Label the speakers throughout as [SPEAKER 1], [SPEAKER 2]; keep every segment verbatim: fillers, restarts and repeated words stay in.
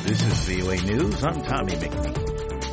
[SPEAKER 1] This is V O A News. I'm Tommy McNeil.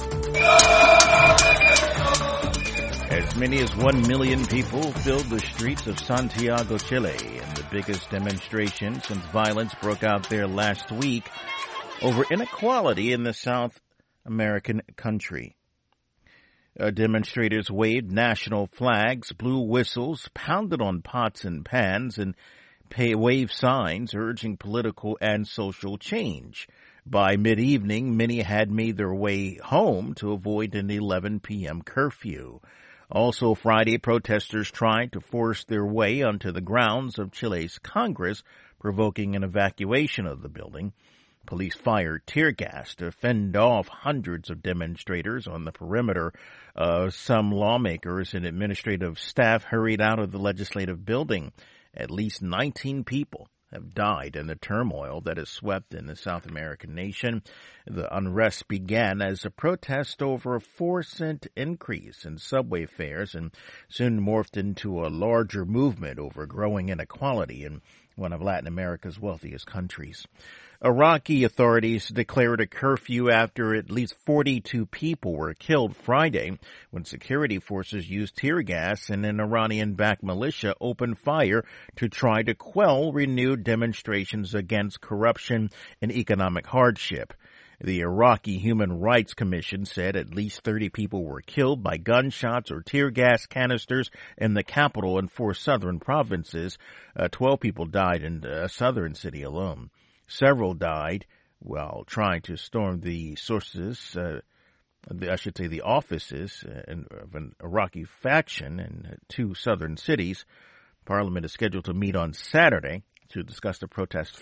[SPEAKER 1] As many as one million people filled the streets of Santiago, Chile, in the biggest demonstration since violence broke out there last week over inequality in the South American country. Uh, demonstrators waved national flags, blew whistles, pounded on pots and pans, and pay, waved signs urging political and social change. By mid-evening, many had made their way home to avoid an eleven p.m. curfew. Also Friday, protesters tried to force their way onto the grounds of Chile's Congress, provoking an evacuation of the building. Police fired tear gas to fend off hundreds of demonstrators on the perimeter. Uh, some lawmakers and administrative staff hurried out of the legislative building. At least nineteen people have died in the turmoil that has swept in the South American nation. The unrest began as a protest over a four cent increase in subway fares and soon morphed into a larger movement over growing inequality in one of Latin America's wealthiest countries. Iraqi authorities declared a curfew after at least forty-two people were killed Friday when security forces used tear gas and an Iranian-backed militia opened fire to try to quell renewed demonstrations against corruption and economic hardship. The Iraqi Human Rights Commission said at least thirty people were killed by gunshots or tear gas canisters in the capital and four southern provinces. Uh, Twelve people died in a southern city alone. Several died while trying to storm the sources, uh, the, I should say the offices uh, of an Iraqi faction in two southern cities. Parliament is scheduled to meet on Saturday to discuss the protests